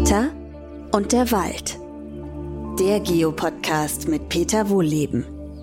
Peter und der Wald. Der Geopodcast mit Peter Wohlleben.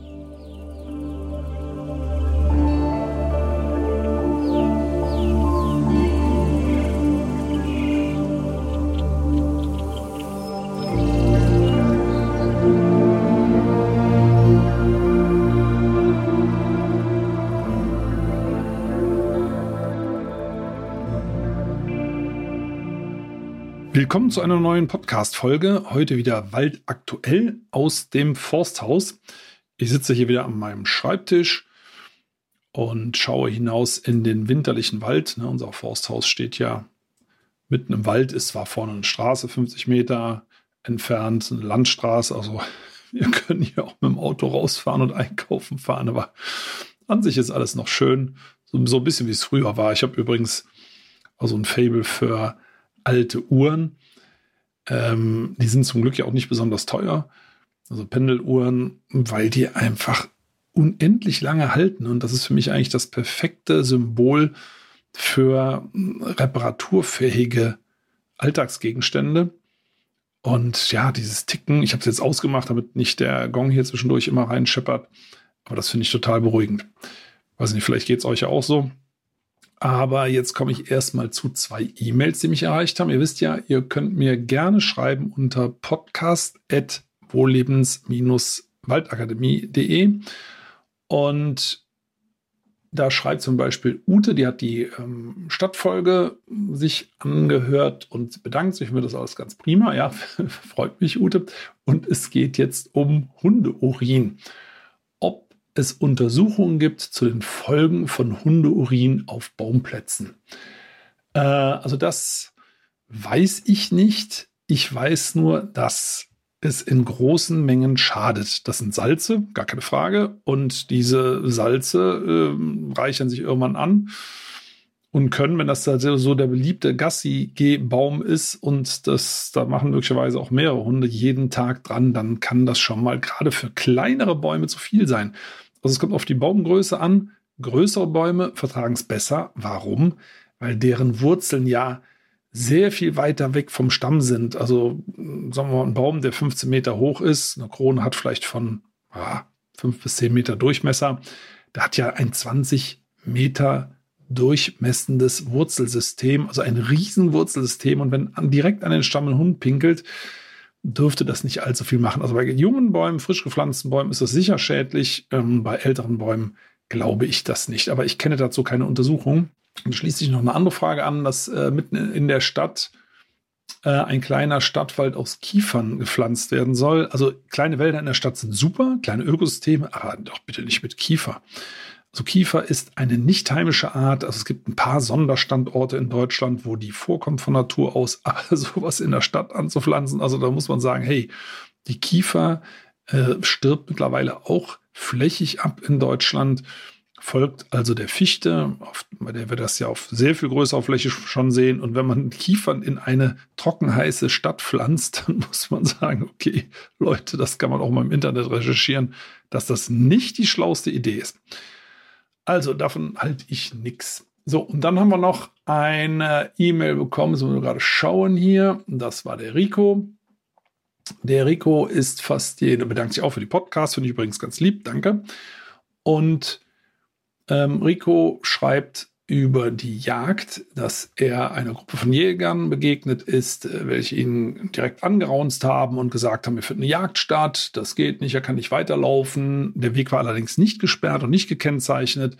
Willkommen zu einer neuen Podcast-Folge. Heute wieder Wald aktuell aus dem Forsthaus. Ich sitze hier wieder an meinem Schreibtisch und schaue hinaus in den winterlichen Wald. Unser Forsthaus steht ja mitten im Wald, ist zwar vorne eine Straße, 50 Meter entfernt, eine Landstraße. Also wir können hier auch mit dem Auto rausfahren und einkaufen fahren, aber an sich ist alles noch schön. So ein bisschen wie es früher war. Ich habe übrigens also ein Faible für alte Uhren. Die sind zum Glück ja auch nicht besonders teuer. Also Pendeluhren, weil die einfach unendlich lange halten. Und das ist für mich eigentlich das perfekte Symbol für reparaturfähige Alltagsgegenstände. Und ja, dieses Ticken, ich habe es jetzt ausgemacht, damit nicht der Gong hier zwischendurch immer reinscheppert. Aber das finde ich total beruhigend. Weiß nicht, vielleicht geht es euch ja auch so. Aber jetzt komme ich erstmal zu 2 E-Mails, die mich erreicht haben. Ihr wisst ja, ihr könnt mir gerne schreiben unter podcast@wohllebens-waldakademie.de. Und da schreibt zum Beispiel Ute, die hat die Stadtfolge sich angehört und bedankt sich. Ich finde das alles ganz prima. Ja, freut mich, Ute. Und es geht jetzt um Hundeurin. Es Untersuchungen gibt zu den Folgen von Hundeurin auf Baumplätzen. Also das weiß ich nicht. Ich weiß nur, dass es in großen Mengen schadet. Das sind Salze, gar keine Frage. Und diese Salze reichern sich irgendwann an und können, wenn das so der beliebte Gassi-Geh-Baum ist und da machen möglicherweise auch mehrere Hunde jeden Tag dran, dann kann das schon mal gerade für kleinere Bäume zu viel sein. Also es kommt auf die Baumgröße an. Größere Bäume vertragen es besser. Warum? Weil deren Wurzeln ja sehr viel weiter weg vom Stamm sind. Also sagen wir mal, ein Baum, der 15 Meter hoch ist, eine Krone hat vielleicht von 5 bis 10 Meter Durchmesser. Der hat ja ein 20 Meter durchmessendes Wurzelsystem, also ein Riesenwurzelsystem. Und wenn direkt an den Stamm ein Hund pinkelt, dürfte das nicht allzu viel machen. Also bei jungen Bäumen, frisch gepflanzten Bäumen ist das sicher schädlich. Bei älteren Bäumen glaube ich das nicht. Aber ich kenne dazu keine Untersuchung. Und schließt sich noch eine andere Frage an, dass mitten in der Stadt ein kleiner Stadtwald aus Kiefern gepflanzt werden soll. Also kleine Wälder in der Stadt sind super, kleine Ökosysteme, aber doch bitte nicht mit Kiefer. Also Kiefer ist eine nicht heimische Art. Also es gibt ein paar Sonderstandorte in Deutschland, wo die vorkommt von Natur aus. Aber sowas in der Stadt anzupflanzen, also da muss man sagen, hey, die Kiefer stirbt mittlerweile auch flächig ab in Deutschland. Folgt also der Fichte, bei der wir das ja auf sehr viel größerer Fläche schon sehen. Und wenn man Kiefern in eine trockenheiße Stadt pflanzt, dann muss man sagen, okay, Leute, das kann man auch mal im Internet recherchieren, dass das nicht die schlauste Idee ist. Also davon halte ich nichts. So, und dann haben wir noch eine E-Mail bekommen, so wir gerade schauen hier. Das war der Rico. Der Rico ist bedankt sich auch für die Podcast, finde ich übrigens ganz lieb, danke. Und Rico schreibt über die Jagd, dass er einer Gruppe von Jägern begegnet ist, welche ihn direkt angeraunzt haben und gesagt haben, wir finden eine Jagd statt, das geht nicht, er kann nicht weiterlaufen. Der Weg war allerdings nicht gesperrt und nicht gekennzeichnet.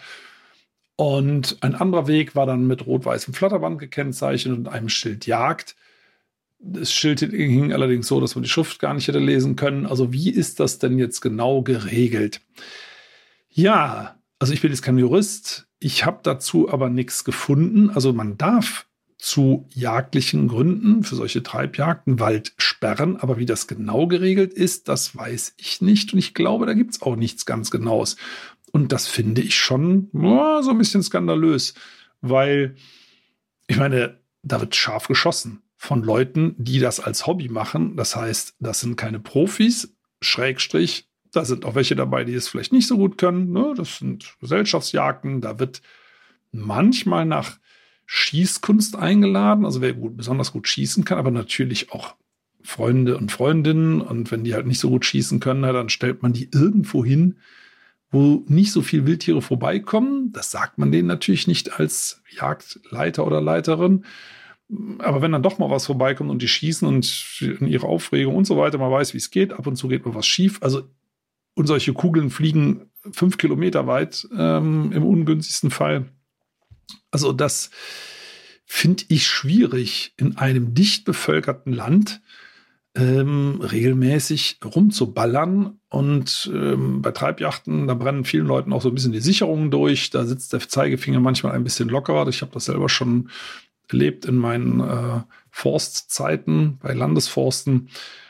Und ein anderer Weg war dann mit rot-weißem Flatterband gekennzeichnet und einem Schild Jagd. Das Schild hing allerdings so, dass man die Schrift gar nicht hätte lesen können. Also wie ist das denn jetzt genau geregelt? Ja, also ich bin jetzt kein Jurist, ich habe dazu aber nichts gefunden. Also man darf zu jagdlichen Gründen für solche Treibjagden Wald sperren, aber wie das genau geregelt ist, das weiß ich nicht. Und ich glaube, da gibt es auch nichts ganz Genaues. Und das finde ich schon so ein bisschen skandalös, weil ich meine, da wird scharf geschossen von Leuten, die das als Hobby machen. Das heißt, das sind keine Profis, Schrägstrich, da sind auch welche dabei, die es vielleicht nicht so gut können. Ne? Das sind Gesellschaftsjagden. Da wird manchmal nach Schießkunst eingeladen, also wer besonders gut schießen kann, aber natürlich auch Freunde und Freundinnen. Und wenn die halt nicht so gut schießen können, dann stellt man die irgendwo hin, wo nicht so viel Wildtiere vorbeikommen. Das sagt man denen natürlich nicht als Jagdleiter oder Leiterin. Aber wenn dann doch mal was vorbeikommt und die schießen und in ihrer Aufregung und so weiter, man weiß, wie es geht, ab und zu geht mal was schief. Und solche Kugeln fliegen 5 Kilometer weit im ungünstigsten Fall. Also das finde ich schwierig, in einem dicht bevölkerten Land regelmäßig rumzuballern. Und bei Treibjachten, da brennen vielen Leuten auch so ein bisschen die Sicherungen durch. Da sitzt der Zeigefinger manchmal ein bisschen lockerer. Ich habe das selber schon erlebt in meinen Forstzeiten bei Landesforsten.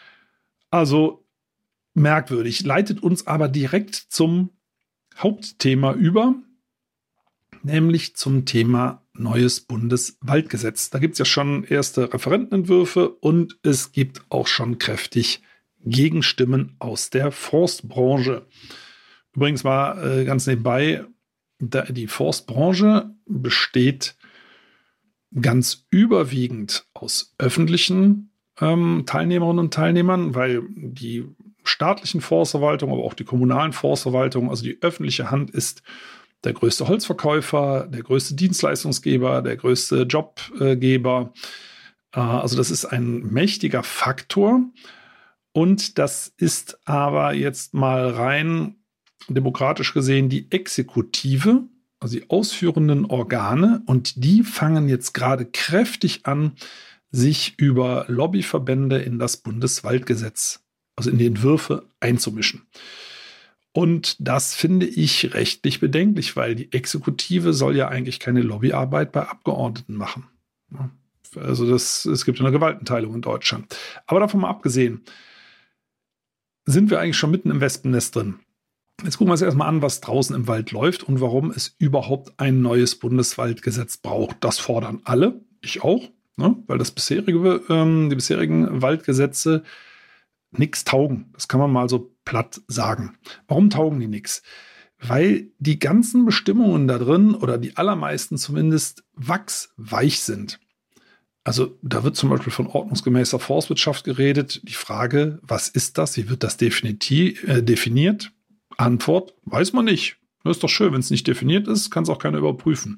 Also merkwürdig. Leitet uns aber direkt zum Hauptthema über, nämlich zum Thema neues Bundeswaldgesetz. Da gibt es ja schon erste Referentenentwürfe und es gibt auch schon kräftig Gegenstimmen aus der Forstbranche. Übrigens war ganz nebenbei, die Forstbranche besteht ganz überwiegend aus öffentlichen Teilnehmerinnen und Teilnehmern, weil die staatlichen Forstverwaltungen, aber auch die kommunalen Forstverwaltungen, also die öffentliche Hand ist der größte Holzverkäufer, der größte Dienstleistungsgeber, der größte Jobgeber. Also das ist ein mächtiger Faktor. Und das ist aber jetzt mal rein demokratisch gesehen die Exekutive, also die ausführenden Organe. Und die fangen jetzt gerade kräftig an, sich über Lobbyverbände in das Bundeswaldgesetz, also in die Entwürfe, einzumischen. Und das finde ich rechtlich bedenklich, weil die Exekutive soll ja eigentlich keine Lobbyarbeit bei Abgeordneten machen. Also es gibt eine Gewaltenteilung in Deutschland. Aber davon mal abgesehen, sind wir eigentlich schon mitten im Wespennest drin. Jetzt gucken wir uns erstmal an, was draußen im Wald läuft und warum es überhaupt ein neues Bundeswaldgesetz braucht. Das fordern alle, ich auch, weil die bisherigen Waldgesetze nichts taugen. Das kann man mal so platt sagen. Warum taugen die nichts? Weil die ganzen Bestimmungen da drin, oder die allermeisten zumindest, wachsweich sind. Also da wird zum Beispiel von ordnungsgemäßer Forstwirtschaft geredet. Die Frage, was ist das? Wie wird das definiert? Antwort, weiß man nicht. Das ist doch schön, wenn es nicht definiert ist, kann es auch keiner überprüfen.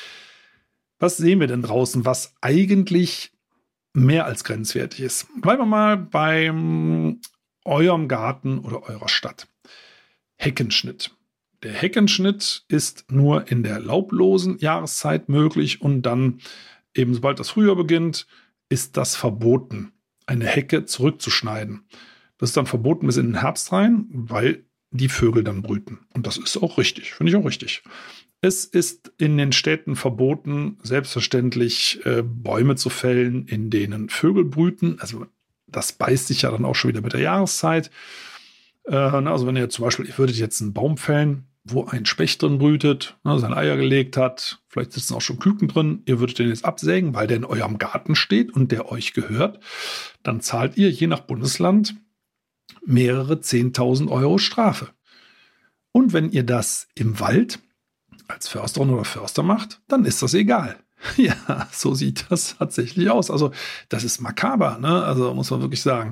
Was sehen wir denn draußen, was eigentlich mehr als grenzwertig ist? Bleiben wir mal bei eurem Garten oder eurer Stadt. Heckenschnitt. Der Heckenschnitt ist nur in der laublosen Jahreszeit möglich und dann eben sobald das Frühjahr beginnt, ist das verboten, eine Hecke zurückzuschneiden. Das ist dann verboten bis in den Herbst rein, weil die Vögel dann brüten. Und das ist auch richtig, finde ich auch richtig. Es ist in den Städten verboten, selbstverständlich Bäume zu fällen, in denen Vögel brüten. Also das beißt sich ja dann auch schon wieder mit der Jahreszeit. Also wenn ihr zum Beispiel, ihr würdet jetzt einen Baum fällen, wo ein Specht drin brütet, seine Eier gelegt hat, vielleicht sitzen auch schon Küken drin, ihr würdet den jetzt absägen, weil der in eurem Garten steht und der euch gehört, dann zahlt ihr je nach Bundesland mehrere 10.000 Euro Strafe. Und wenn ihr das im Wald als Försterin oder Förster macht, dann ist das egal. Ja, so sieht das tatsächlich aus. Also das ist makaber, ne? Also muss man wirklich sagen.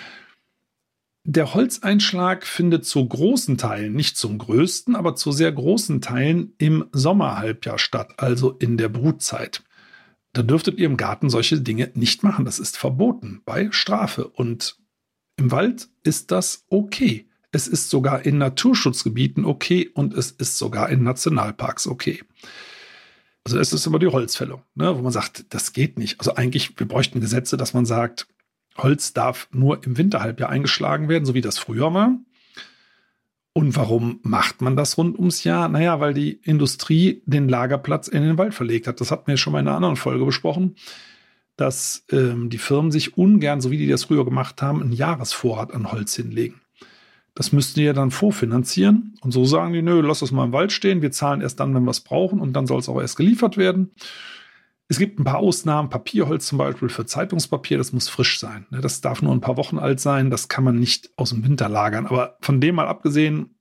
Der Holzeinschlag findet zu großen Teilen, nicht zum größten, aber zu sehr großen Teilen im Sommerhalbjahr statt, also in der Brutzeit. Da dürftet ihr im Garten solche Dinge nicht machen. Das ist verboten bei Strafe. Und im Wald ist das okay. Es ist sogar in Naturschutzgebieten okay und es ist sogar in Nationalparks okay. Also es ist immer die Holzfällung, ne, wo man sagt, das geht nicht. Also eigentlich, wir bräuchten Gesetze, dass man sagt, Holz darf nur im Winterhalbjahr eingeschlagen werden, so wie das früher war. Und warum macht man das rund ums Jahr? Naja, weil die Industrie den Lagerplatz in den Wald verlegt hat. Das hatten wir schon mal in einer anderen Folge besprochen, dass die Firmen sich ungern, so wie die das früher gemacht haben, einen Jahresvorrat an Holz hinlegen. Das müssten die ja dann vorfinanzieren. Und so sagen die, nö, lass das mal im Wald stehen. Wir zahlen erst dann, wenn wir es brauchen. Und dann soll es auch erst geliefert werden. Es gibt ein paar Ausnahmen. Papierholz zum Beispiel für Zeitungspapier, das muss frisch sein. Das darf nur ein paar Wochen alt sein. Das kann man nicht aus dem Winter lagern. Aber von dem mal abgesehen,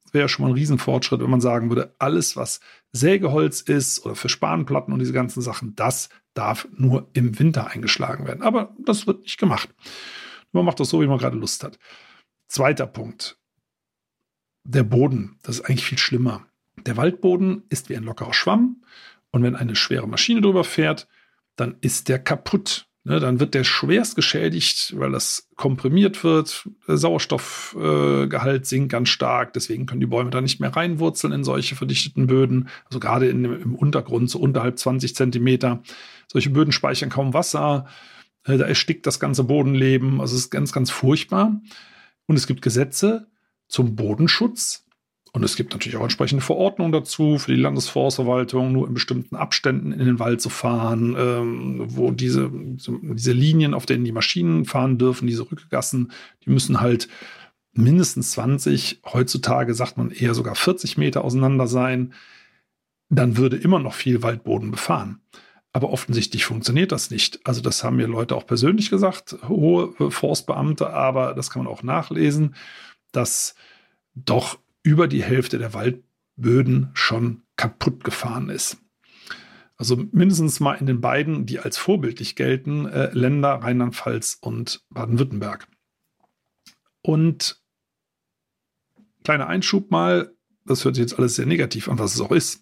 wäre schon mal ein Riesenfortschritt, wenn man sagen würde, alles, was Sägeholz ist oder für Spanplatten und diese ganzen Sachen, das darf nur im Winter eingeschlagen werden. Aber das wird nicht gemacht. Man macht das so, wie man gerade Lust hat. Zweiter Punkt. Der Boden. Das ist eigentlich viel schlimmer. Der Waldboden ist wie ein lockerer Schwamm. Und wenn eine schwere Maschine drüber fährt, dann ist der kaputt. Dann wird der schwerst geschädigt, weil das komprimiert wird. Der Sauerstoffgehalt sinkt ganz stark. Deswegen können die Bäume da nicht mehr reinwurzeln in solche verdichteten Böden. Also gerade im Untergrund, so unterhalb 20 Zentimeter. Solche Böden speichern kaum Wasser. Da erstickt das ganze Bodenleben. Also es ist ganz, ganz furchtbar. Und es gibt Gesetze zum Bodenschutz. Und es gibt natürlich auch entsprechende Verordnungen dazu für die Landesforstverwaltung, nur in bestimmten Abständen in den Wald zu fahren, wo diese Linien, auf denen die Maschinen fahren dürfen, diese Rückgassen, die müssen halt mindestens 20, heutzutage sagt man eher sogar 40 Meter auseinander sein. Dann würde immer noch viel Waldboden befahren. Aber offensichtlich funktioniert das nicht. Also das haben mir Leute auch persönlich gesagt, hohe Forstbeamte, aber das kann man auch nachlesen, dass doch über die Hälfte der Waldböden schon kaputt gefahren ist. Also mindestens mal in den beiden, die als vorbildlich gelten, Länder Rheinland-Pfalz und Baden-Württemberg. Und kleiner Einschub mal, das hört sich jetzt alles sehr negativ an, was es auch ist.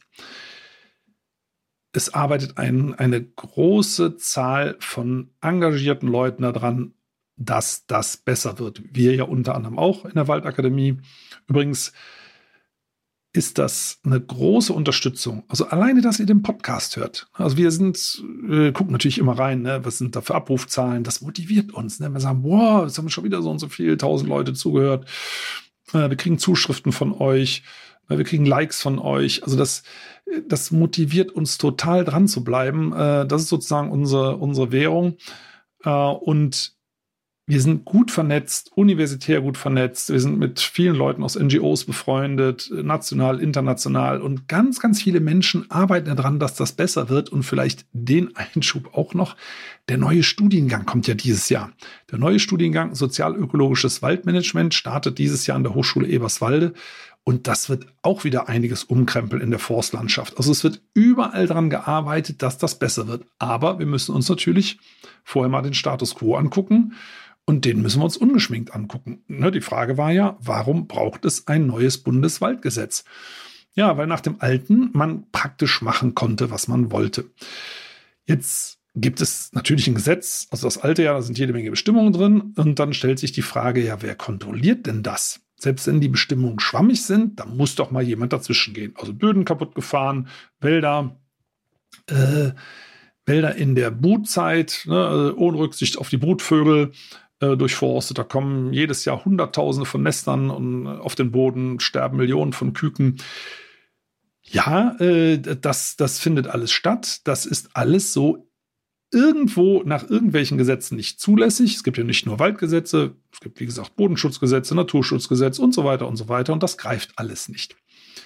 Es arbeitet eine große Zahl von engagierten Leuten daran, dass das besser wird. Wir ja unter anderem auch in der Waldakademie. Übrigens ist das eine große Unterstützung. Also alleine, dass ihr den Podcast hört. Also wir gucken natürlich immer rein, ne? Was sind da für Abrufzahlen? Das motiviert uns. Ne? Wir sagen, wow, jetzt haben schon wieder so und so viel, 1000 Leute zugehört. Wir kriegen Zuschriften von euch. Wir kriegen Likes von euch. Also das motiviert uns total dran zu bleiben. Das ist sozusagen unsere Währung. Und wir sind gut vernetzt, universitär gut vernetzt. Wir sind mit vielen Leuten aus NGOs befreundet, national, international. Und ganz, ganz viele Menschen arbeiten daran, dass das besser wird. Und vielleicht den Einschub auch noch. Der neue Studiengang kommt ja dieses Jahr. Der neue Studiengang Sozialökologisches Waldmanagement startet dieses Jahr an der Hochschule Eberswalde. Und das wird auch wieder einiges umkrempeln in der Forstlandschaft. Also es wird überall daran gearbeitet, dass das besser wird. Aber wir müssen uns natürlich vorher mal den Status quo angucken. Und den müssen wir uns ungeschminkt angucken. Die Frage war ja, warum braucht es ein neues Bundeswaldgesetz? Ja, weil nach dem alten man praktisch machen konnte, was man wollte. Jetzt gibt es natürlich ein Gesetz, also das alte Jahr, da sind jede Menge Bestimmungen drin. Und dann stellt sich die Frage, ja, wer kontrolliert denn das? Selbst wenn die Bestimmungen schwammig sind, dann muss doch mal jemand dazwischen gehen. Also Böden kaputt gefahren, Wälder in der Brutzeit, ohne Rücksicht auf die Brutvögel, durchforstet. Da kommen jedes Jahr Hunderttausende von Nestern und auf den Boden sterben Millionen von Küken. Ja, das findet alles statt. Das ist alles so irgendwo nach irgendwelchen Gesetzen nicht zulässig. Es gibt ja nicht nur Waldgesetze, es gibt, wie gesagt, Bodenschutzgesetze, Naturschutzgesetz und so weiter und so weiter. Und das greift alles nicht.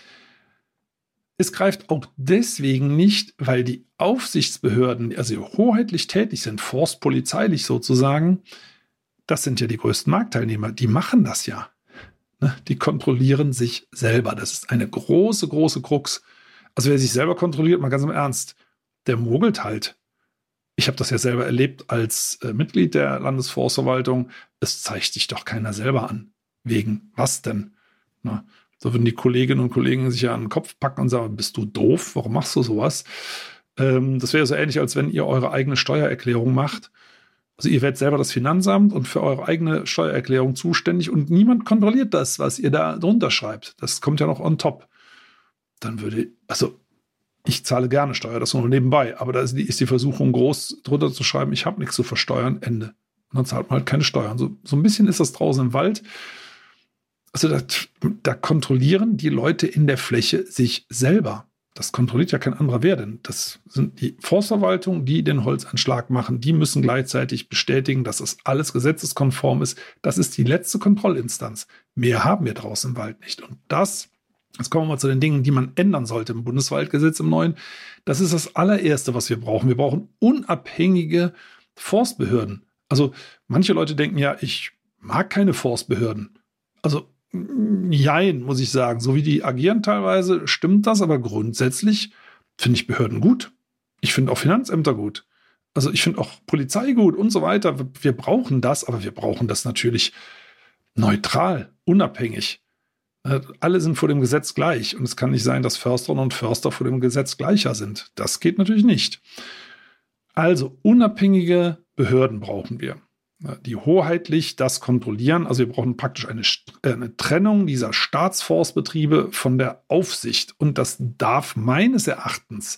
Es greift auch deswegen nicht, weil die Aufsichtsbehörden, also hoheitlich tätig sind, forstpolizeilich sozusagen, das sind ja die größten Marktteilnehmer, die machen das ja. Die kontrollieren sich selber. Das ist eine große, große Krux. Also wer sich selber kontrolliert, mal ganz im Ernst, der mogelt halt. Ich habe das ja selber erlebt als Mitglied der Landesforstverwaltung. Es zeigt sich doch keiner selber an. Wegen was denn? So würden die Kolleginnen und Kollegen sich ja an den Kopf packen und sagen, bist du doof? Warum machst du sowas? Das wäre so ähnlich, als wenn ihr eure eigene Steuererklärung macht. Also ihr werdet selber das Finanzamt und für eure eigene Steuererklärung zuständig und niemand kontrolliert das, was ihr da drunter schreibt. Das kommt ja noch on top. Dann ich zahle gerne Steuer, das nur nebenbei, aber da ist die Versuchung groß, drunter zu schreiben, ich habe nichts zu versteuern, Ende. Und dann zahlt man halt keine Steuern. So ein bisschen ist das draußen im Wald. Also da kontrollieren die Leute in der Fläche sich selber. Das kontrolliert ja kein anderer wer denn. Das sind die Forstverwaltung, die den Holzeinschlag machen. Die müssen gleichzeitig bestätigen, dass das alles gesetzeskonform ist. Das ist die letzte Kontrollinstanz. Mehr haben wir draußen im Wald nicht. Und jetzt kommen wir mal zu den Dingen, die man ändern sollte im Bundeswaldgesetz im neuen. Das ist das allererste, was wir brauchen. Wir brauchen unabhängige Forstbehörden. Also manche Leute denken ja, ich mag keine Forstbehörden. Also Jein, muss ich sagen. So wie die agieren teilweise, stimmt das, aber grundsätzlich finde ich Behörden gut. Ich finde auch Finanzämter gut. Also ich finde auch Polizei gut und so weiter. Wir brauchen das, aber wir brauchen das natürlich neutral, unabhängig. Alle sind vor dem Gesetz gleich und es kann nicht sein, dass Försterinnen und Förster vor dem Gesetz gleicher sind. Das geht natürlich nicht. Also unabhängige Behörden brauchen wir, die hoheitlich das kontrollieren. Also wir brauchen praktisch eine Trennung dieser Staatsforstbetriebe von der Aufsicht. Und das darf meines Erachtens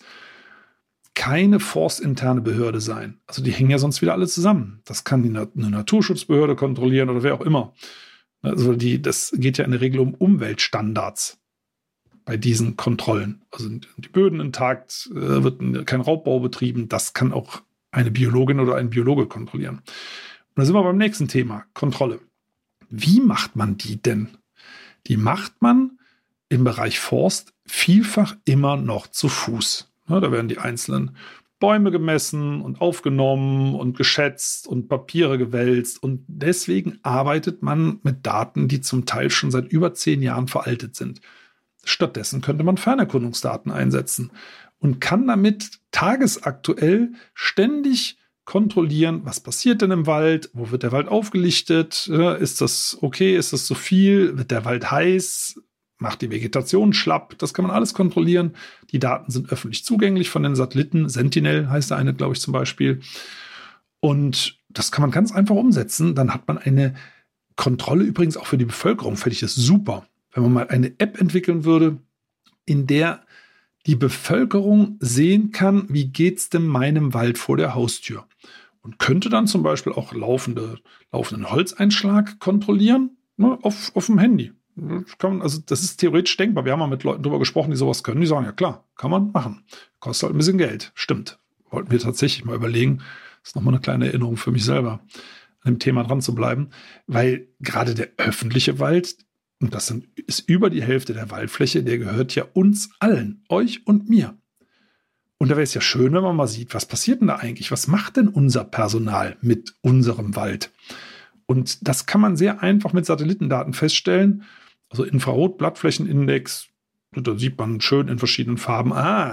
keine forstinterne Behörde sein. Also die hängen ja sonst wieder alle zusammen. Das kann eine Naturschutzbehörde kontrollieren oder wer auch immer. Also das geht ja in der Regel um Umweltstandards bei diesen Kontrollen. Also die Böden intakt, wird kein Raubbau betrieben. Das kann auch eine Biologin oder ein Biologe kontrollieren. Und da sind wir beim nächsten Thema, Kontrolle. Wie macht man die denn? Die macht man im Bereich Forst vielfach immer noch zu Fuß. Da werden die einzelnen Bäume gemessen und aufgenommen und geschätzt und Papiere gewälzt. Und deswegen arbeitet man mit Daten, die zum Teil schon seit über 10 Jahren veraltet sind. Stattdessen könnte man Fernerkundungsdaten einsetzen und kann damit tagesaktuell ständig kontrollieren, was passiert denn im Wald, wo wird der Wald aufgelichtet, ist das okay, ist das zu viel, wird der Wald heiß, macht die Vegetation schlapp, das kann man alles kontrollieren. Die Daten sind öffentlich zugänglich von den Satelliten, Sentinel heißt der eine, glaube ich, zum Beispiel. Und das kann man ganz einfach umsetzen. Dann hat man eine Kontrolle übrigens auch für die Bevölkerung, fände ich das super. Wenn man mal eine App entwickeln würde, in der die Bevölkerung sehen kann, wie geht's denn meinem Wald vor der Haustür? Und könnte dann zum Beispiel auch laufenden Holzeinschlag kontrollieren, ne, auf dem Handy. Das ist theoretisch denkbar. Wir haben mal mit Leuten drüber gesprochen, die sowas können. Die sagen, ja klar, kann man machen. Kostet halt ein bisschen Geld. Stimmt. Wollten wir tatsächlich mal überlegen. Das ist nochmal eine kleine Erinnerung für mich selber, an dem Thema dran zu bleiben. Weil gerade der öffentliche Wald, und das ist über die Hälfte der Waldfläche, der gehört ja uns allen, euch und mir. Und da wäre es ja schön, wenn man mal sieht, was passiert denn da eigentlich? Was macht denn unser Personal mit unserem Wald? Und das kann man sehr einfach mit Satellitendaten feststellen. Also Infrarot-Blattflächenindex, da sieht man schön in verschiedenen Farben,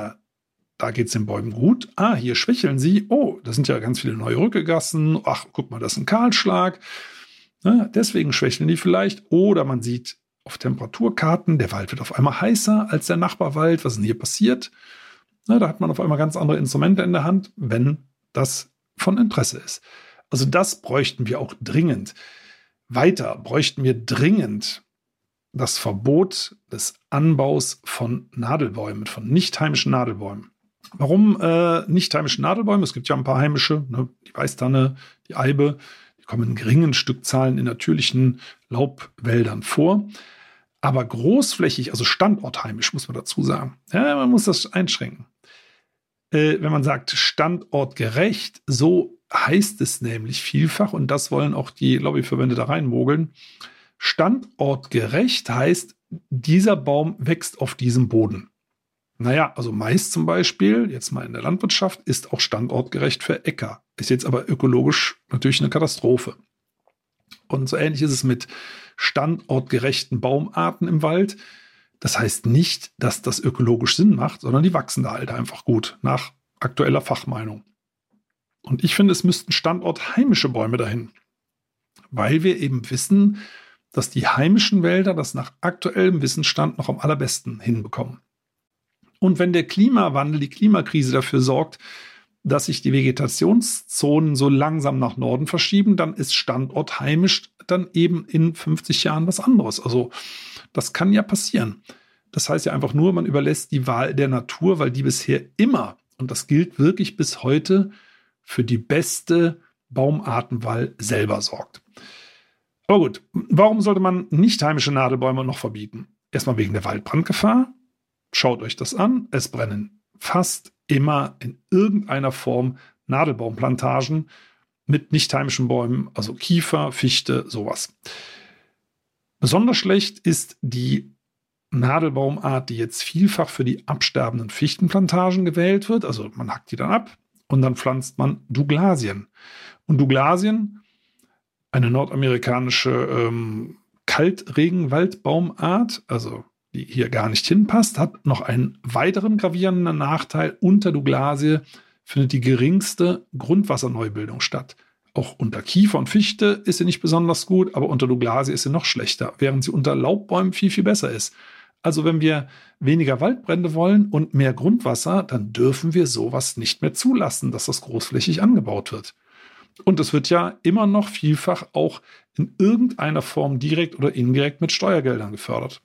da geht es den Bäumen gut. Hier schwächeln sie. Oh, da sind ja ganz viele neue Rückegassen. Ach, guck mal, das ist ein Kahlschlag. Deswegen schwächeln die vielleicht. Oder man sieht auf Temperaturkarten, der Wald wird auf einmal heißer als der Nachbarwald. Was ist denn hier passiert? Da hat man auf einmal ganz andere Instrumente in der Hand, wenn das von Interesse ist. Also das bräuchten wir auch dringend. Weiter bräuchten wir dringend das Verbot des Anbaus von Nadelbäumen, von nicht heimischen Nadelbäumen. Warum nicht heimische Nadelbäume? Es gibt ja ein paar heimische, ne? Die Weißtanne, die Eibe, die kommen in geringen Stückzahlen in natürlichen Laubwäldern vor. Aber großflächig, also standortheimisch, muss man dazu sagen. Ja, man muss das einschränken. Wenn man sagt standortgerecht, so heißt es nämlich vielfach, und das wollen auch die Lobbyverbände da reinmogeln. Standortgerecht heißt, dieser Baum wächst auf diesem Boden. Naja, also Mais zum Beispiel, jetzt mal in der Landwirtschaft, ist auch standortgerecht für Äcker. Ist jetzt aber ökologisch natürlich eine Katastrophe. Und so ähnlich ist es mit standortgerechten Baumarten im Wald. Das heißt nicht, dass das ökologisch Sinn macht, sondern die wachsen da halt einfach gut, nach aktueller Fachmeinung. Und ich finde, es müssten standortheimische Bäume dahin, weil wir eben wissen, dass die heimischen Wälder das nach aktuellem Wissensstand noch am allerbesten hinbekommen. Und wenn der Klimawandel, die Klimakrise dafür sorgt, dass sich die Vegetationszonen so langsam nach Norden verschieben, dann ist standortheimisch dann eben in 50 Jahren was anderes. Also das kann ja passieren. Das heißt ja einfach nur, man überlässt die Wahl der Natur, weil die bisher immer, und das gilt wirklich bis heute, für die beste Baumartenwahl selber sorgt. Aber gut, warum sollte man nicht heimische Nadelbäume noch verbieten? Erstmal wegen der Waldbrandgefahr. Schaut euch das an. Es brennen fast immer in irgendeiner Form Nadelbaumplantagen mit nicht heimischen Bäumen, also Kiefer, Fichte, sowas. Besonders schlecht ist die Nadelbaumart, die jetzt vielfach für die absterbenden Fichtenplantagen gewählt wird. Also man hackt die dann ab und dann pflanzt man Douglasien. Und Douglasien, eine nordamerikanische Kaltregenwaldbaumart, also die hier gar nicht hinpasst, hat noch einen weiteren gravierenden Nachteil. Unter Douglasie findet die geringste Grundwasserneubildung statt. Auch unter Kiefer und Fichte ist sie nicht besonders gut, aber unter Douglasie ist sie noch schlechter, während sie unter Laubbäumen viel, viel besser ist. Also wenn wir weniger Waldbrände wollen und mehr Grundwasser, dann dürfen wir sowas nicht mehr zulassen, dass das großflächig angebaut wird. Und es wird ja immer noch vielfach auch in irgendeiner Form direkt oder indirekt mit Steuergeldern gefördert.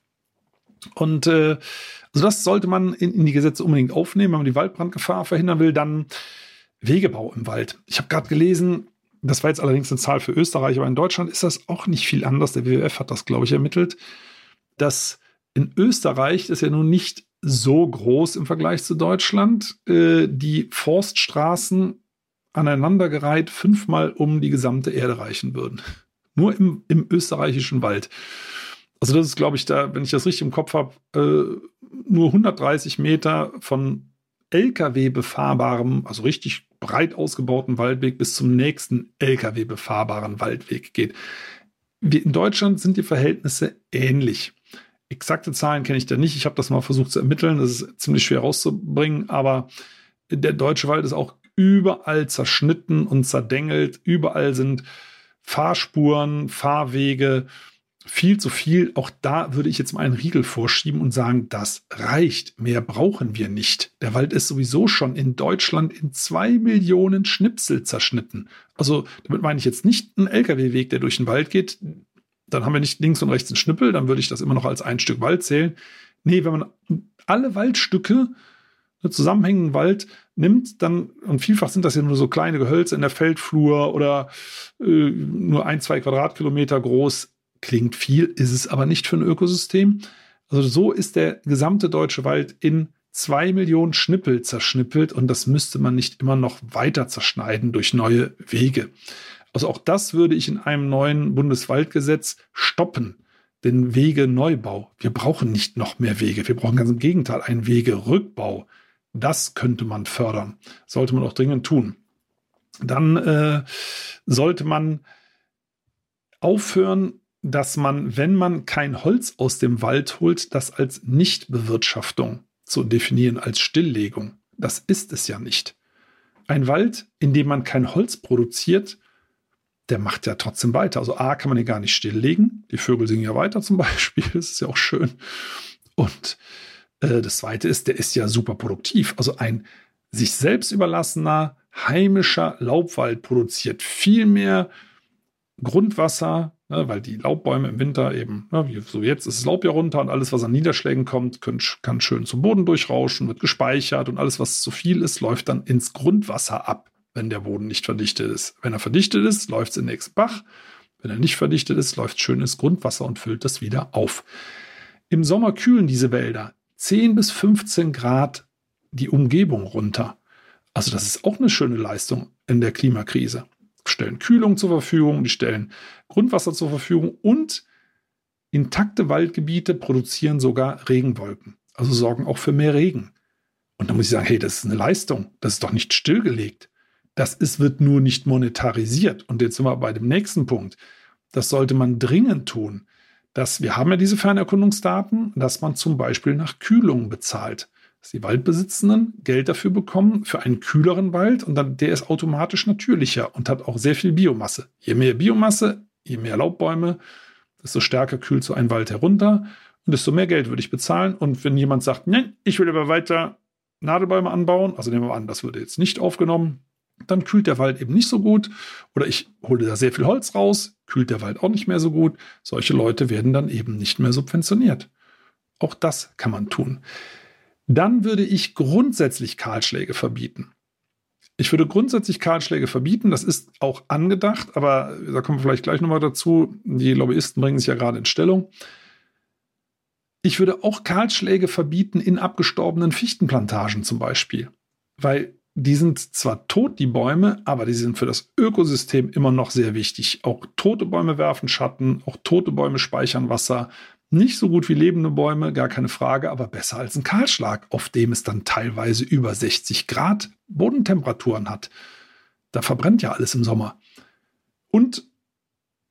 Und also das sollte man in die Gesetze unbedingt aufnehmen, wenn man die Waldbrandgefahr verhindern will. Dann Wegebau im Wald. Ich habe gerade gelesen, das war jetzt allerdings eine Zahl für Österreich, aber in Deutschland ist das auch nicht viel anders. Der WWF hat das, glaube ich, ermittelt, dass in Österreich, das ist ja nun nicht so groß im Vergleich zu Deutschland, die Forststraßen aneinandergereiht 5-mal um die gesamte Erde reichen würden. Nur im österreichischen Wald. Also das ist, glaube ich, da, wenn ich das richtig im Kopf habe, nur 130 Meter von LKW befahrbarem, also richtig breit ausgebauten Waldweg bis zum nächsten LKW befahrbaren Waldweg geht. In Deutschland sind die Verhältnisse ähnlich. Exakte Zahlen kenne ich da nicht. Ich habe das mal versucht zu ermitteln. Das ist ziemlich schwer rauszubringen, aber der deutsche Wald ist auch überall zerschnitten und zerdengelt. Überall sind Fahrspuren, Fahrwege, viel zu viel. Auch da würde ich jetzt mal einen Riegel vorschieben und sagen, das reicht. Mehr brauchen wir nicht. Der Wald ist sowieso schon in Deutschland in 2 Millionen Schnipsel zerschnitten. Also damit meine ich jetzt nicht einen LKW-Weg, der durch den Wald geht. Dann haben wir nicht links und rechts einen Schnippel. Dann würde ich das immer noch als ein Stück Wald zählen. Nee, wenn man alle Waldstücke, einen zusammenhängenden Wald nimmt, dann, und vielfach sind das ja nur so kleine Gehölze in der Feldflur oder nur 1-2 Quadratkilometer groß. Klingt viel, ist es aber nicht für ein Ökosystem. Also so ist der gesamte deutsche Wald in 2 Millionen Schnippel zerschnippelt und das müsste man nicht immer noch weiter zerschneiden durch neue Wege. Also auch das würde ich in einem neuen Bundeswaldgesetz stoppen, den Wegeneubau. Wir brauchen nicht noch mehr Wege, wir brauchen ganz im Gegenteil einen Wegerückbau. Das könnte man fördern, sollte man auch dringend tun. Dann sollte man aufhören, dass man, wenn man kein Holz aus dem Wald holt, das als Nichtbewirtschaftung zu definieren, als Stilllegung. Das ist es ja nicht. Ein Wald, in dem man kein Holz produziert, der macht ja trotzdem weiter. Also A, kann man ihn gar nicht stilllegen. Die Vögel singen ja weiter zum Beispiel. Das ist ja auch schön. Und das Zweite ist, der ist ja super produktiv. Also ein sich selbst überlassener, heimischer Laubwald produziert viel mehr Grundwasser, weil die Laubbäume im Winter eben, so jetzt ist das Laub ja runter und alles, was an Niederschlägen kommt, kann schön zum Boden durchrauschen, wird gespeichert und alles, was zu viel ist, läuft dann ins Grundwasser ab, wenn der Boden nicht verdichtet ist. Wenn er verdichtet ist, läuft es in den nächsten Bach. Wenn er nicht verdichtet ist, läuft es schön ins Grundwasser und füllt das wieder auf. Im Sommer kühlen diese Wälder 10 bis 15 Grad die Umgebung runter. Also das ist auch eine schöne Leistung in der Klimakrise. Die stellen Kühlung zur Verfügung, die stellen Grundwasser zur Verfügung und intakte Waldgebiete produzieren sogar Regenwolken. Also sorgen auch für mehr Regen. Und da muss ich sagen, hey, das ist eine Leistung. Das ist doch nicht stillgelegt. Wird nur nicht monetarisiert. Und jetzt sind wir bei dem nächsten Punkt. Das sollte man dringend tun. Wir haben ja diese Fernerkundungsdaten, dass man zum Beispiel nach Kühlung bezahlt. Dass die Waldbesitzenden Geld dafür bekommen, für einen kühleren Wald. Und dann der ist automatisch natürlicher und hat auch sehr viel Biomasse. Je mehr Biomasse, je mehr Laubbäume, desto stärker kühlt so ein Wald herunter. Und desto mehr Geld würde ich bezahlen. Und wenn jemand sagt, nein, ich will aber weiter Nadelbäume anbauen, also nehmen wir an, das würde jetzt nicht aufgenommen, dann kühlt der Wald eben nicht so gut. Oder ich hole da sehr viel Holz raus, kühlt der Wald auch nicht mehr so gut. Solche Leute werden dann eben nicht mehr subventioniert. Auch das kann man tun. Dann würde ich grundsätzlich Kahlschläge verbieten. Ich würde grundsätzlich Kahlschläge verbieten. Das ist auch angedacht, aber da kommen wir vielleicht gleich nochmal dazu. Die Lobbyisten bringen sich ja gerade in Stellung. Ich würde auch Kahlschläge verbieten in abgestorbenen Fichtenplantagen zum Beispiel. Weil die sind zwar tot, die Bäume, aber die sind für das Ökosystem immer noch sehr wichtig. Auch tote Bäume werfen Schatten, auch tote Bäume speichern Wasser. Nicht so gut wie lebende Bäume, gar keine Frage, aber besser als ein Kahlschlag, auf dem es dann teilweise über 60 Grad Bodentemperaturen hat. Da verbrennt ja alles im Sommer. Und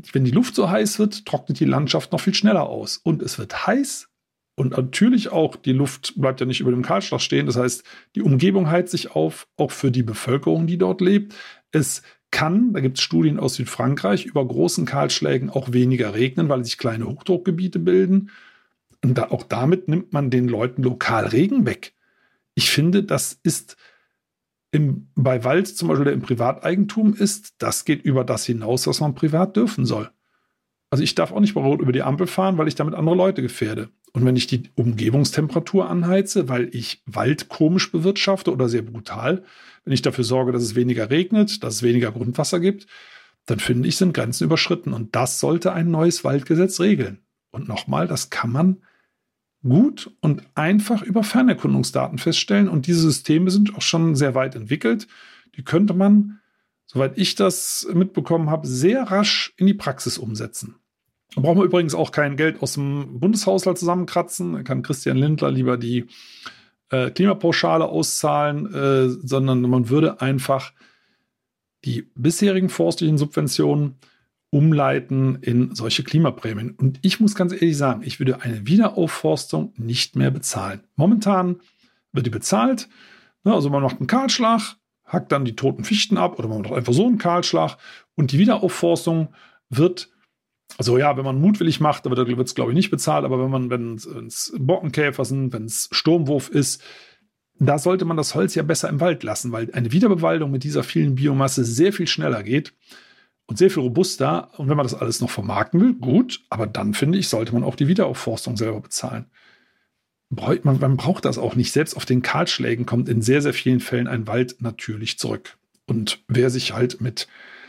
wenn die Luft so heiß wird, trocknet die Landschaft noch viel schneller aus. Und es wird heiß und natürlich auch, die Luft bleibt ja nicht über dem Kahlschlag stehen. Das heißt, die Umgebung heizt sich auf, auch für die Bevölkerung, die dort lebt. Es kann, da gibt es Studien aus Südfrankreich, über großen Kahlschlägen auch weniger regnen, weil sich kleine Hochdruckgebiete bilden. Und auch damit nimmt man den Leuten lokal Regen weg. Ich finde, das ist bei Wald zum Beispiel, der im Privateigentum ist, das geht über das hinaus, was man privat dürfen soll. Also ich darf auch nicht bei Rot über die Ampel fahren, weil ich damit andere Leute gefährde. Und wenn ich die Umgebungstemperatur anheize, weil ich Wald komisch bewirtschafte oder sehr brutal, wenn ich dafür sorge, dass es weniger regnet, dass es weniger Grundwasser gibt, dann finde ich, sind Grenzen überschritten. Und das sollte ein neues Waldgesetz regeln. Und nochmal, das kann man gut und einfach über Fernerkundungsdaten feststellen. Und diese Systeme sind auch schon sehr weit entwickelt. Die könnte man, soweit ich das mitbekommen habe, sehr rasch in die Praxis umsetzen. Da braucht man übrigens auch kein Geld aus dem Bundeshaushalt zusammenkratzen. Da kann Christian Lindner lieber die Klimapauschale auszahlen, sondern man würde einfach die bisherigen forstlichen Subventionen umleiten in solche Klimaprämien. Und ich muss ganz ehrlich sagen, ich würde eine Wiederaufforstung nicht mehr bezahlen. Momentan wird die bezahlt. Also man macht einen Kahlschlag, hackt dann die toten Fichten ab oder man macht einfach so einen Kahlschlag und die Wiederaufforstung wird, also ja, wenn man mutwillig macht, dann wird es, glaube ich, nicht bezahlt, aber wenn es Borkenkäfer sind, wenn es Sturmwurf ist, da sollte man das Holz ja besser im Wald lassen, weil eine Wiederbewaldung mit dieser vielen Biomasse sehr viel schneller geht und sehr viel robuster. Und wenn man das alles noch vermarkten will, gut, aber dann finde ich, sollte man auch die Wiederaufforstung selber bezahlen. Man braucht das auch nicht. Selbst auf den Kahlschlägen kommt in sehr, sehr vielen Fällen ein Wald natürlich zurück. Und wer sich halt mit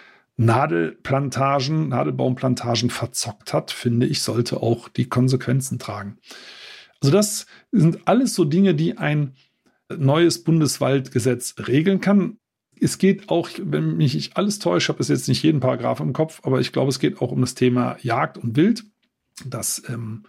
Nadelbaumplantagen verzockt hat, finde ich, sollte auch die Konsequenzen tragen. Also das sind alles so Dinge, die ein neues Bundeswaldgesetz regeln kann. Es geht auch, wenn mich nicht alles täuscht, ich habe jetzt nicht jeden Paragraph im Kopf, aber ich glaube, es geht auch um das Thema Jagd und Wild, dass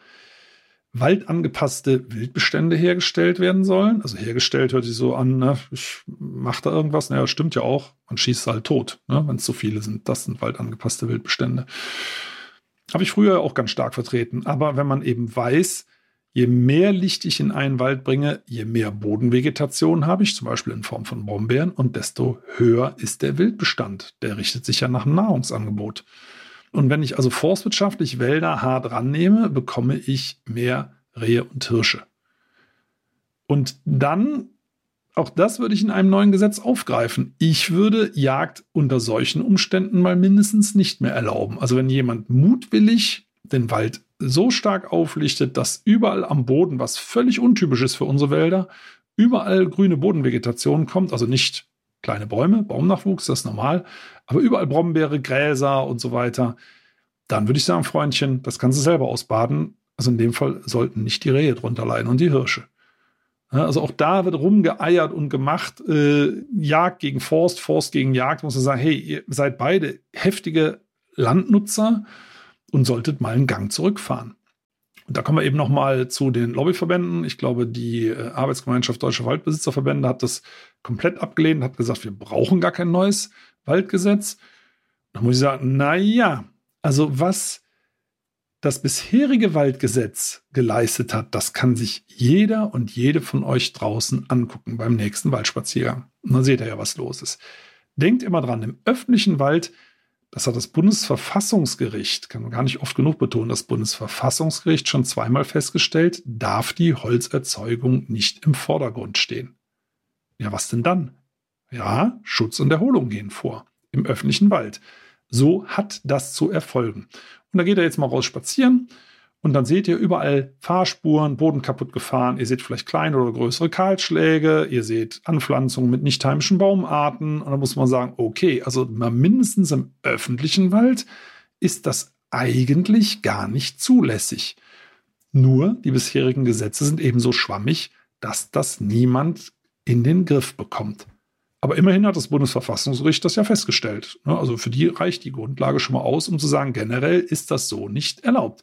waldangepasste Wildbestände hergestellt werden sollen. Also hergestellt hört sich so an, ne? Ich mache da irgendwas. Naja, stimmt ja auch. Man schießt halt tot, ne? Wenn es so viele sind. Das sind waldangepasste Wildbestände. Habe ich früher auch ganz stark vertreten. Aber wenn man eben weiß, je mehr Licht ich in einen Wald bringe, je mehr Bodenvegetation habe ich, zum Beispiel in Form von Brombeeren, und desto höher ist der Wildbestand. Der richtet sich ja nach dem Nahrungsangebot. Und wenn ich also forstwirtschaftlich Wälder hart rannehme, bekomme ich mehr Rehe und Hirsche. Und dann, auch das würde ich in einem neuen Gesetz aufgreifen. Ich würde Jagd unter solchen Umständen mal mindestens nicht mehr erlauben. Also wenn jemand mutwillig den Wald so stark auflichtet, dass überall am Boden, was völlig untypisch ist für unsere Wälder, überall grüne Bodenvegetation kommt, also nicht kleine Bäume, Baumnachwuchs, das ist normal, aber überall Brombeere, Gräser und so weiter, dann würde ich sagen, Freundchen, das kannst du selber ausbaden. Also in dem Fall sollten nicht die Rehe drunter leiden und die Hirsche. Ja, also auch da wird rumgeeiert und gemacht, Jagd gegen Forst, Forst gegen Jagd, muss man sagen, hey, ihr seid beide heftige Landnutzer und solltet mal einen Gang zurückfahren. Und da kommen wir eben noch mal zu den Lobbyverbänden. Ich glaube, die Arbeitsgemeinschaft Deutsche Waldbesitzerverbände hat das komplett abgelehnt, hat gesagt, wir brauchen gar kein neues Waldgesetz. Da muss ich sagen, naja, also was das bisherige Waldgesetz geleistet hat, das kann sich jeder und jede von euch draußen angucken beim nächsten Waldspaziergang. Und dann seht ihr ja, was los ist. Denkt immer dran, im öffentlichen Wald, das hat das Bundesverfassungsgericht, kann man gar nicht oft genug betonen, das Bundesverfassungsgericht schon zweimal festgestellt, darf die Holzerzeugung nicht im Vordergrund stehen. Ja, was denn dann? Ja, Schutz und Erholung gehen vor im öffentlichen Wald. So hat das zu erfolgen. Und da geht ihr jetzt mal raus spazieren und dann seht ihr überall Fahrspuren, Boden kaputt gefahren. Ihr seht vielleicht kleine oder größere Kahlschläge. Ihr seht Anpflanzungen mit nicht heimischen Baumarten. Und da muss man sagen, okay, also mal mindestens im öffentlichen Wald ist das eigentlich gar nicht zulässig. Nur die bisherigen Gesetze sind eben so schwammig, dass das niemand in den Griff bekommt. Aber immerhin hat das Bundesverfassungsgericht das ja festgestellt. Also für die reicht die Grundlage schon mal aus, um zu sagen, generell ist das so nicht erlaubt.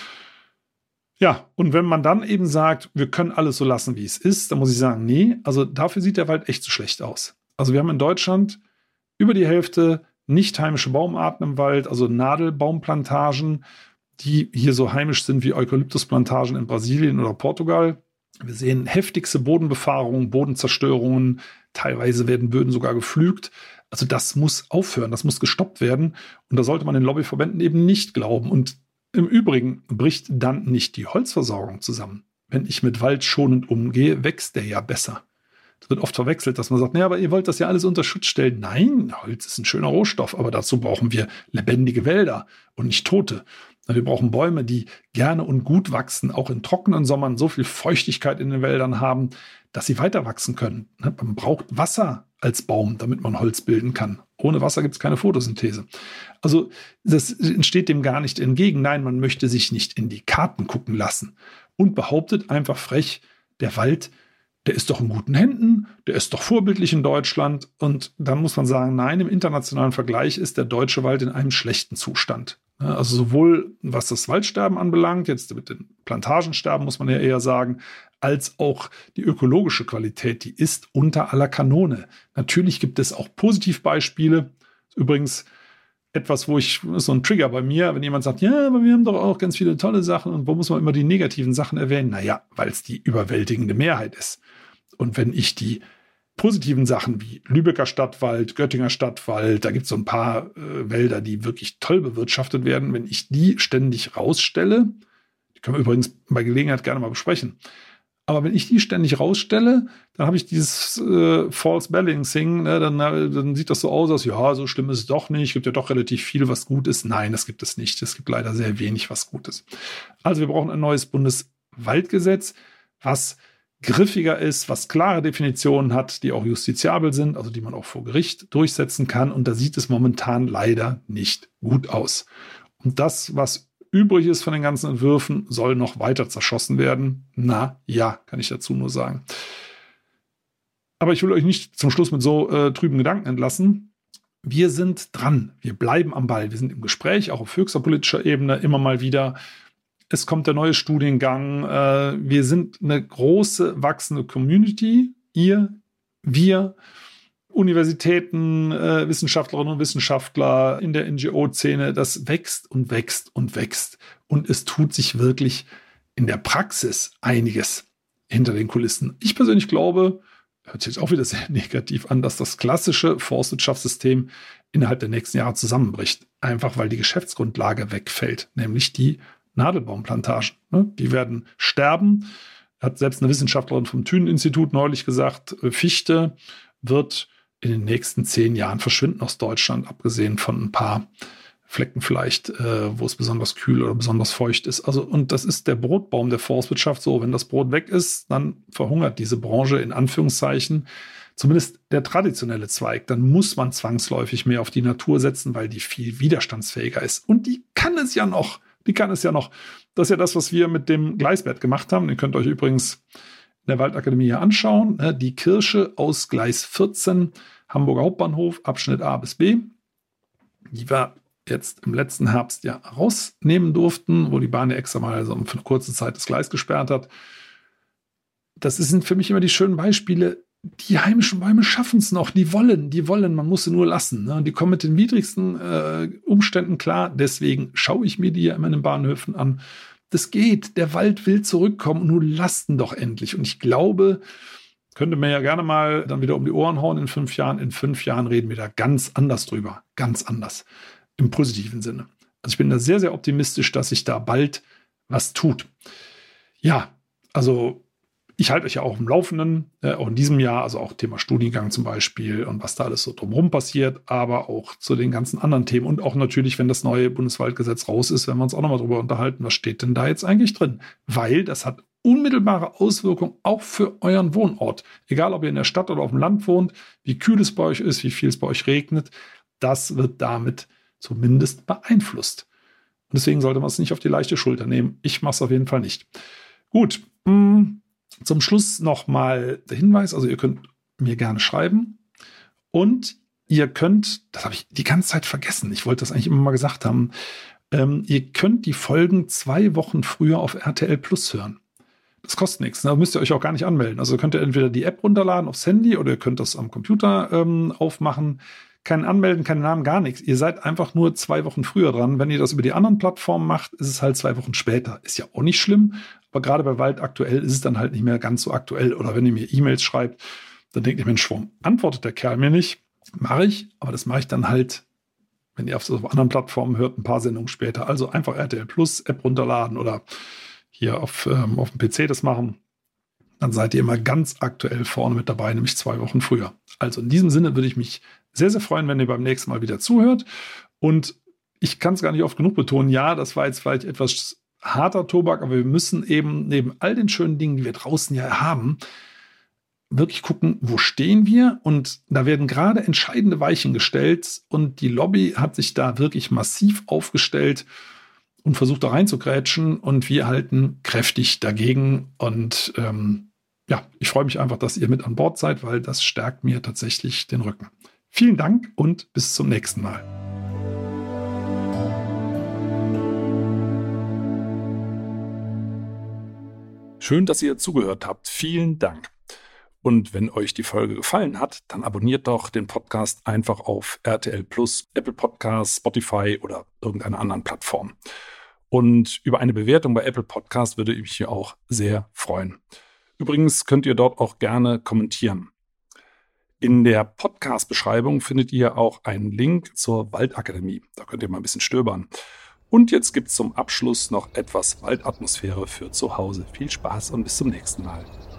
Ja, und wenn man dann eben sagt, wir können alles so lassen, wie es ist, dann muss ich sagen, nee, also dafür sieht der Wald echt zu schlecht aus. Also wir haben in Deutschland über die Hälfte nicht heimische Baumarten im Wald, also Nadelbaumplantagen, die hier so heimisch sind wie Eukalyptusplantagen in Brasilien oder Portugal. Wir sehen heftigste Bodenbefahrungen, Bodenzerstörungen, teilweise werden Böden sogar gepflügt. Also das muss aufhören, das muss gestoppt werden. Und da sollte man den Lobbyverbänden eben nicht glauben. Und im Übrigen bricht dann nicht die Holzversorgung zusammen. Wenn ich mit Wald schonend umgehe, wächst der ja besser. Es wird oft verwechselt, dass man sagt, naja, aber ihr wollt das ja alles unter Schutz stellen. Nein, Holz ist ein schöner Rohstoff, aber dazu brauchen wir lebendige Wälder und nicht tote. Wir brauchen Bäume, die gerne und gut wachsen, auch in trockenen Sommern so viel Feuchtigkeit in den Wäldern haben, dass sie weiter wachsen können. Man braucht Wasser als Baum, damit man Holz bilden kann. Ohne Wasser gibt es keine Photosynthese. Also das entsteht dem gar nicht entgegen. Nein, man möchte sich nicht in die Karten gucken lassen und behauptet einfach frech, der Wald, der ist doch in guten Händen, der ist doch vorbildlich in Deutschland. Und dann muss man sagen, nein, im internationalen Vergleich ist der deutsche Wald in einem schlechten Zustand. Also sowohl was das Waldsterben anbelangt, jetzt mit den Plantagensterben muss man ja eher sagen, als auch die ökologische Qualität, die ist unter aller Kanone. Natürlich gibt es auch Positivbeispiele. Übrigens etwas, so ein Trigger bei mir, wenn jemand sagt, ja, aber wir haben doch auch ganz viele tolle Sachen und wo muss man immer die negativen Sachen erwähnen? Naja, weil es die überwältigende Mehrheit ist. Und wenn ich die positiven Sachen wie Lübecker Stadtwald, Göttinger Stadtwald, da gibt es so ein paar Wälder, die wirklich toll bewirtschaftet werden. Wenn ich die ständig rausstelle, die können wir übrigens bei Gelegenheit gerne mal besprechen, aber wenn ich die ständig rausstelle, dann habe ich dieses False Balancing, ne, dann sieht das so aus, als ja, so schlimm ist es doch nicht, es gibt ja doch relativ viel, was gut ist. Nein, das gibt es nicht. Es gibt leider sehr wenig, was gut ist. Also wir brauchen ein neues Bundeswaldgesetz, was griffiger ist, was klare Definitionen hat, die auch justiziabel sind, also die man auch vor Gericht durchsetzen kann. Und da sieht es momentan leider nicht gut aus. Und das, was übrig ist von den ganzen Entwürfen, soll noch weiter zerschossen werden. Na ja, kann ich dazu nur sagen. Aber ich will euch nicht zum Schluss mit so trüben Gedanken entlassen. Wir sind dran. Wir bleiben am Ball. Wir sind im Gespräch, auch auf höchster politischer Ebene immer mal wieder. Es kommt der neue Studiengang. Wir sind eine große, wachsende Community. Ihr, wir, Universitäten, Wissenschaftlerinnen und Wissenschaftler in der NGO-Szene. Das wächst und wächst und wächst. Und es tut sich wirklich in der Praxis einiges hinter den Kulissen. Ich persönlich glaube, hört sich jetzt auch wieder sehr negativ an, dass das klassische Forstwirtschaftssystem innerhalb der nächsten Jahre zusammenbricht. Einfach weil die Geschäftsgrundlage wegfällt, nämlich die Nadelbaumplantagen. Die werden sterben. Hat selbst eine Wissenschaftlerin vom Thünen-Institut neulich gesagt, Fichte wird in den nächsten 10 Jahren verschwinden aus Deutschland, abgesehen von ein paar Flecken vielleicht, wo es besonders kühl oder besonders feucht ist. Also, und das ist der Brotbaum der Forstwirtschaft. So, wenn das Brot weg ist, dann verhungert diese Branche in Anführungszeichen. Zumindest der traditionelle Zweig. Dann muss man zwangsläufig mehr auf die Natur setzen, weil die viel widerstandsfähiger ist. Und die kann es ja noch. Das ist ja das, was wir mit dem Gleisbett gemacht haben. Ihr könnt euch übrigens in der Waldakademie hier anschauen. Die Kirsche aus Gleis 14, Hamburger Hauptbahnhof, Abschnitt A bis B, die wir jetzt im letzten Herbst ja rausnehmen durften, wo die Bahn ja extra mal so für eine kurze Zeit das Gleis gesperrt hat. Das sind für mich immer die schönen Beispiele. Die heimischen Bäume schaffen es noch, die wollen, man muss sie nur lassen. Ne? Die kommen mit den widrigsten Umständen klar, deswegen schaue ich mir die ja immer in den Bahnhöfen an. Das geht, der Wald will zurückkommen, nur lasst ihn doch endlich. Und ich glaube, könnte mir ja gerne mal dann wieder um die Ohren hauen in 5 Jahren. In 5 Jahren reden wir da ganz anders drüber, ganz anders, im positiven Sinne. Also ich bin da sehr, sehr optimistisch, dass sich da bald was tut. Ja, also ich halte euch ja auch im Laufenden, auch in diesem Jahr, also auch Thema Studiengang zum Beispiel und was da alles so drumherum passiert, aber auch zu den ganzen anderen Themen und auch natürlich, wenn das neue Bundeswaldgesetz raus ist, werden wir uns auch nochmal drüber unterhalten, was steht denn da jetzt eigentlich drin? Weil das hat unmittelbare Auswirkungen auch für euren Wohnort. Egal, ob ihr in der Stadt oder auf dem Land wohnt, wie kühl es bei euch ist, wie viel es bei euch regnet, das wird damit zumindest beeinflusst. Und deswegen sollte man es nicht auf die leichte Schulter nehmen. Ich mache es auf jeden Fall nicht. Gut, zum Schluss nochmal der Hinweis, also ihr könnt mir gerne schreiben und ihr könnt, das habe ich die ganze Zeit vergessen, ich wollte das eigentlich immer mal gesagt haben, ihr könnt die Folgen 2 Wochen früher auf RTL Plus hören. Das kostet nichts, da müsst ihr euch auch gar nicht anmelden. Also könnt ihr entweder die App runterladen aufs Handy oder ihr könnt das am Computer aufmachen. kein Anmelden, keinen Namen, gar nichts. Ihr seid einfach nur 2 Wochen früher dran. Wenn ihr das über die anderen Plattformen macht, ist es halt 2 Wochen später. Ist ja auch nicht schlimm, aber gerade bei Wald aktuell ist es dann halt nicht mehr ganz so aktuell. Oder wenn ihr mir E-Mails schreibt, dann denkt ihr, Mensch, warum antwortet der Kerl mir nicht? Mache ich, aber das mache ich dann halt, wenn ihr auf anderen Plattformen hört, ein paar Sendungen später. Also einfach RTL Plus App runterladen oder hier auf dem PC das machen. Dann seid ihr immer ganz aktuell vorne mit dabei, nämlich 2 Wochen früher. Also in diesem Sinne würde ich mich sehr, sehr freuen, wenn ihr beim nächsten Mal wieder zuhört. Und ich kann es gar nicht oft genug betonen, ja, das war jetzt vielleicht etwas harter Tobak, aber wir müssen eben neben all den schönen Dingen, die wir draußen ja haben, wirklich gucken, wo stehen wir? Und da werden gerade entscheidende Weichen gestellt und die Lobby hat sich da wirklich massiv aufgestellt und versucht da reinzugrätschen und wir halten kräftig dagegen. Und ich freue mich einfach, dass ihr mit an Bord seid, weil das stärkt mir tatsächlich den Rücken. Vielen Dank und bis zum nächsten Mal. Schön, dass ihr zugehört habt. Vielen Dank. Und wenn euch die Folge gefallen hat, dann abonniert doch den Podcast einfach auf RTL Plus, Apple Podcasts, Spotify oder irgendeiner anderen Plattform. Und über eine Bewertung bei Apple Podcasts würde ich mich hier auch sehr freuen. Übrigens könnt ihr dort auch gerne kommentieren. In der Podcast-Beschreibung findet ihr auch einen Link zur Waldakademie. Da könnt ihr mal ein bisschen stöbern. Und jetzt gibt es zum Abschluss noch etwas Waldatmosphäre für zu Hause. Viel Spaß und bis zum nächsten Mal.